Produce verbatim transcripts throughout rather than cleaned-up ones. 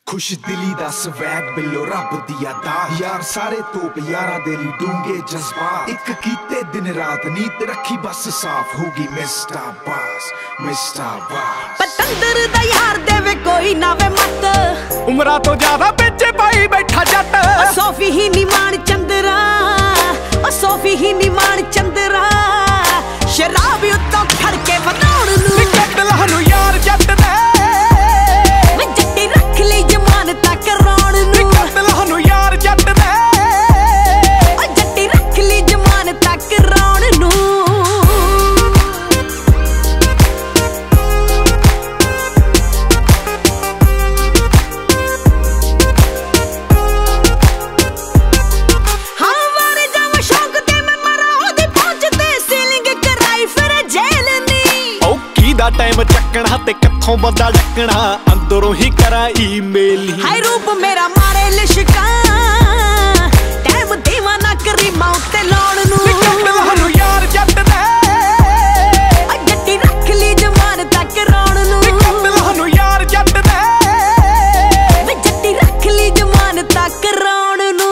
खुश दिली दा स्वैग बिल्लो रब दिया दास यार सारे तोप यारा दे ली डूंगे जज्बात एक कीते दिन रात नीत रखी बस साफ होगी मिस्टर बास मिस्टर बास पतंदर दा यार देवे कोई ना वे मत उमरा तो ज्यादा बेचे पाई बैठा जट सोफी ही निमान चंद्रा ओ सोफी ही निमान चंद्रा शराब उत्तों खड़ के बनाउण नू कट लहनु यार जट दे मैं जट्टी रख ली जमान तक रोण नू कट लहनु यार जट दे ओ जट्टी रख ली जमान तक रोण नू टाइम चकना ते कथों बंदा डकना अंदरों ही करा ईमेल ही हाय रूप मेरा मारे लिशका टाइम दीवाना करी माउथ ते लाउण नू कट लहनु यार जट दे ओ जट्टी रख ली जमान तक रोण नू कट लहनु यार जट दे मैं जट्टी रख ली जमान तक रोण नू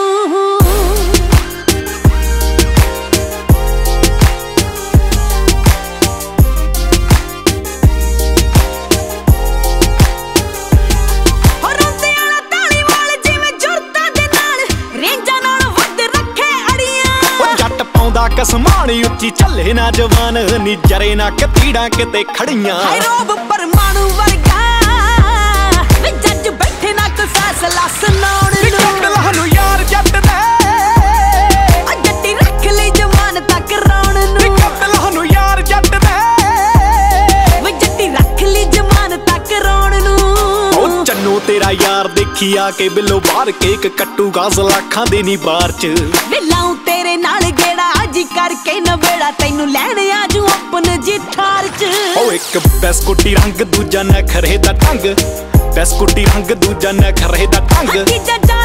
कसमानी उच्ची चले ना जवान नी जरे ना कतीड़ा किते खड़ियां हाय रोब परमाणु वर्गा वे जज बैठे ना कोई फैसला सुनाउण नू कट लहनु यार जट दे ओ जट्टी रख ली जवान तक रोण नू कट लहनु यार जट दे वे जट्टी रख ली जवान तक रोण नू ओ चन्नू तेरा यार देखी आके बिल्लो बाहर केक कट्टूगा लाखां दे नी बार च वे लाऊं तेरे नाल गेड़ा जी करके नवेड़ा तैनू लैण आजू अपन जी थार च ओ एक बिस्कुटी रंग दूजा नखरे दा ढंग बिस्कुटी रंग दूजा नखरे दा ढंग